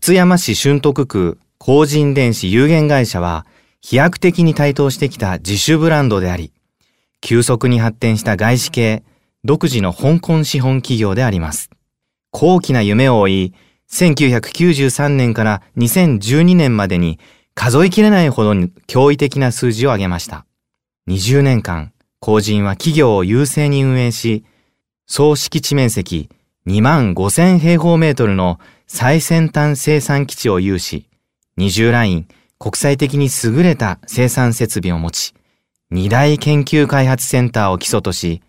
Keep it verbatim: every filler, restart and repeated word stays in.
津山市春徳区光神電子有限会社は飛躍的に台頭してきた自主ブランドであり、急速に発展した外資系独自の香港資本企業であります。高貴な夢を追い、せんきゅうひゃくきゅうじゅうさんねんからにせんじゅうにねんまでに数えきれないほどに驚異的な数字を上げました。にじゅうねんかん、光神は企業を優勢に運営し、総敷地面積にまんごせんへいほうメートルの最先端生産基地を有し、にじゅうライン国際的に優れた生産設備を持ち、に大研究開発センターを基礎とし、